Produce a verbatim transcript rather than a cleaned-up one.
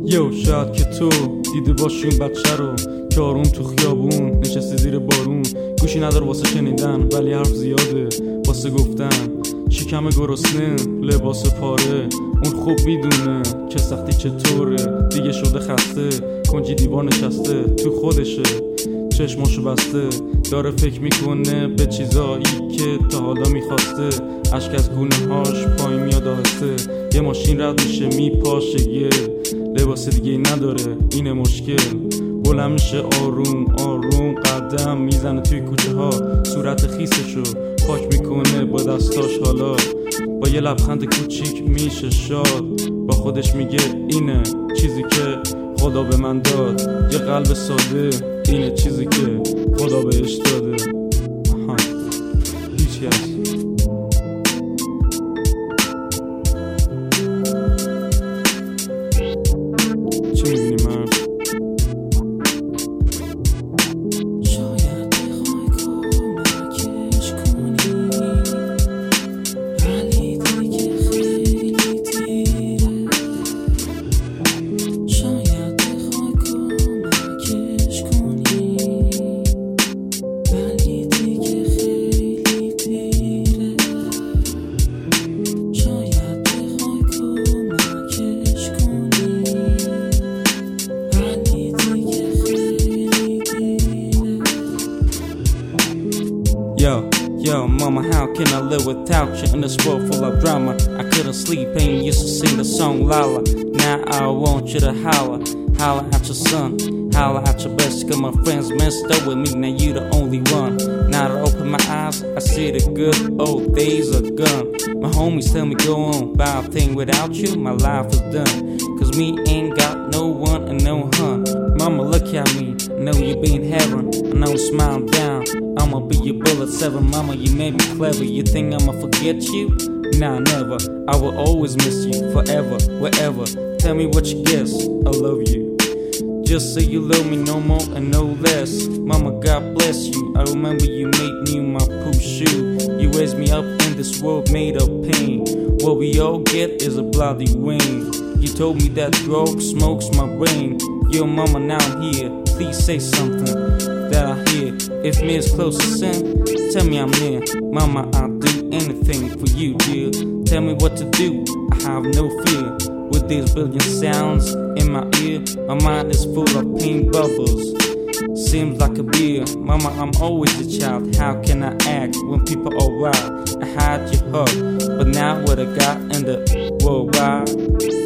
یو شاید که تو دیده باشی اون بچه رو که آروم تو خیابون نشستی زیر بارون، گوشی نداره واسه شنیدن ولی حرف زیاده واسه گفتن، شکم گرسنه لباس پاره، اون خوب میدونه که سختی چطوره، دیگه شده خسته کنجی دیوار نشسته تو خودشه، چشماشو بسته داره فکر میکنه به چیزایی که تا حالا میخواسته، اشک از گونه هاش پایین میاد آهسته، یه ماشین رد میشه میپاشه یه لباس دیگه نداره اینه مشکل، بلند میشه آروم آروم قدم میزنه توی کوچه ها، صورت خیسشو پاک میکنه با دستاش، حالا با یه لبخند کوچیک میشه شاد، با خودش میگه اینه چیزی که خدا به من داد، یه قلب ساده اینه چیزی که خدا بهش داده. آها هیچی هست چی میبینی من؟ Yo, yo, mama, how can I live without you in this world full of drama? I couldn't sleep and you used to sing the song Lala. Now I want you to holler, holler at your son, holler at your best, cause my friends messed up with me, now you the only one. Now that I open my eyes, I see the good old days are gone. My homies tell me go on, buy a thing without you, my life is done. Cause me ain't got no one and no hun. Mama look at me, I know you be in heaven, I know smile down, I'ma be your bullet seven. Mama, you made me clever, you think I'ma forget you? Nah, never, I will always miss you, forever, wherever. Tell me what you guess, I love you. Just say you love me no more and no less. Mama, God bless you, I remember you made me my poop shoe. You raised me up in this world made of pain. What we all get is a bloody wing. You told me that drug smokes my brain. Yo mama, now I'm here, please say something that I hear. If me is close to sin, tell me I'm near. Mama, I'll do anything for you, dear. Tell me what to do, I have no fear. With these billion sounds in my ear, my mind is full of pink bubbles. Seems like a beer. Mama, I'm always a child, how can I act when people are wild? I had your hug, but now what I got in the worldwide